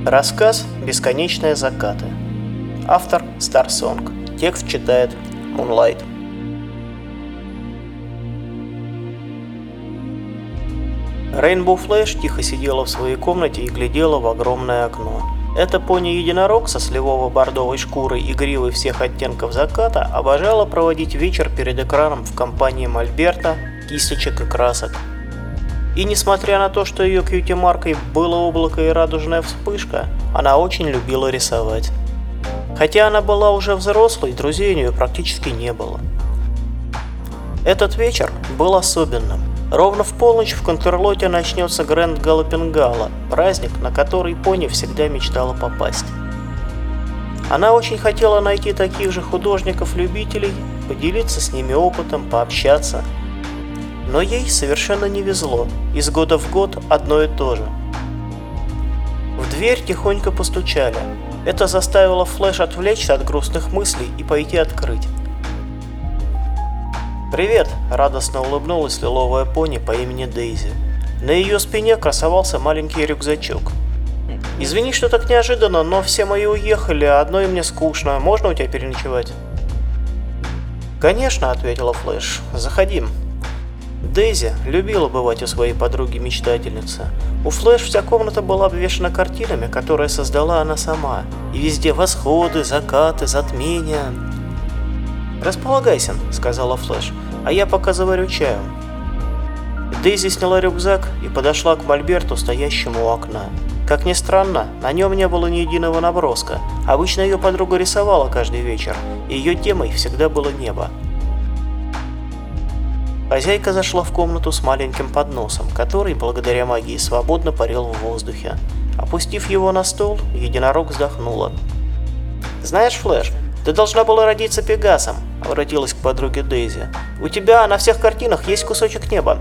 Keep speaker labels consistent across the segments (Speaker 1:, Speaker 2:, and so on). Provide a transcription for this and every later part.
Speaker 1: Рассказ «Бесконечные закаты». Автор Старсонг. Текст читает Moonlight. Рейнбоу Флэш тихо сидела в своей комнате и глядела в огромное окно. Эта пони-единорог со сливово-бордовой шкурой и гривой всех оттенков заката обожала проводить вечер перед экраном в компании мольберта, кисточек и красок. И несмотря на то, что ее кьюти-маркой было облако и радужная вспышка, она очень любила рисовать. Хотя она была уже взрослой, друзей у нее практически не было. Этот вечер был особенным. Ровно в полночь в Контерлоте начнется Гранд Галлопинг Гала, праздник, на который пони всегда мечтала попасть. Она очень хотела найти таких же художников-любителей, поделиться с ними опытом, пообщаться. Но ей совершенно не везло, из года в год одно и то же. В дверь тихонько постучали. Это заставило Флэш отвлечься от грустных мыслей и пойти открыть. «Привет!» – радостно улыбнулась лиловая пони по имени Дейзи. На ее спине красовался маленький рюкзачок. «Извини, что так неожиданно, но все мои уехали, а одной мне скучно. Можно у тебя переночевать?» «Конечно!» – ответила Флэш. «Заходи!» Дейзи любила бывать у своей подруги-мечтательницы. У Флэш вся комната была обвешана картинами, которые создала она сама. И везде восходы, закаты, затмения. «Располагайся», — сказала Флэш, — «а я пока заварю чаю». Дейзи сняла рюкзак и подошла к мольберту, стоящему у окна. Как ни странно, на нем не было ни единого наброска. Обычно ее подруга рисовала каждый вечер, и ее темой всегда было небо. Хозяйка зашла в комнату с маленьким подносом, который, благодаря магии, свободно парил в воздухе. Опустив его на стол, единорог вздохнула. «Знаешь, Флэш, ты должна была родиться Пегасом», — обратилась к подруге Дейзи. «У тебя на всех картинах есть кусочек неба».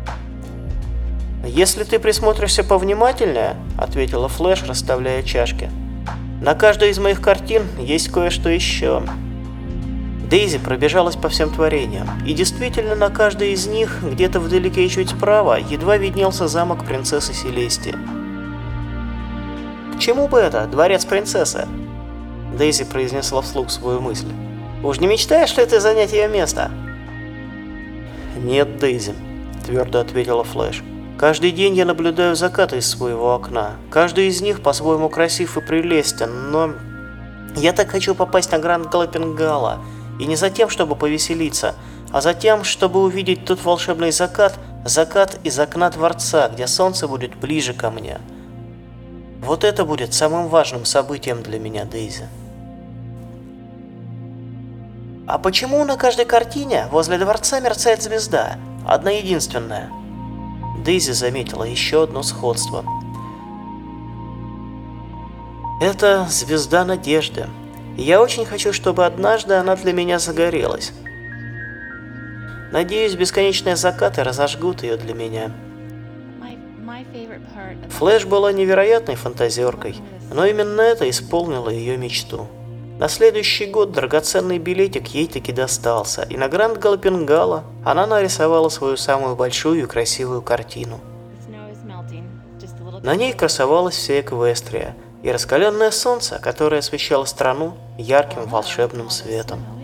Speaker 1: «Если ты присмотришься повнимательнее», — ответила Флэш, расставляя чашки, — «на каждой из моих картин есть кое-что еще». Дейзи пробежалась по всем творениям, и действительно на каждой из них, где-то вдалеке и чуть справа, едва виднелся замок принцессы Селестии. «К чему бы это, дворец принцессы?» Дейзи произнесла вслух свою мысль. «Уж не мечтаешь ли ты занять ее место?» «Нет, Дейзи», — твердо ответила Флэш. «Каждый день я наблюдаю закаты из своего окна. Каждый из них по-своему красив и прелестен, но я так хочу попасть на Гранд Галлопинг Гала. И не за тем, чтобы повеселиться, а за тем, чтобы увидеть тот волшебный закат из окна дворца, где солнце будет ближе ко мне. Вот это будет самым важным событием для меня, Дейзи». «А почему на каждой картине возле дворца мерцает звезда? Одна единственная?» Дейзи заметила еще одно сходство. «Это звезда надежды. Я очень хочу, чтобы однажды она для меня загорелась. Надеюсь, бесконечные закаты разожгут ее для меня». Флэш была невероятной фантазеркой, но именно это исполнило ее мечту. На следующий год драгоценный билетик ей таки достался, и на Гранд Галлопинг Гала она нарисовала свою самую большую и красивую картину. На ней красовалась вся Эквестрия и раскаленное солнце, которое освещало страну ярким волшебным светом.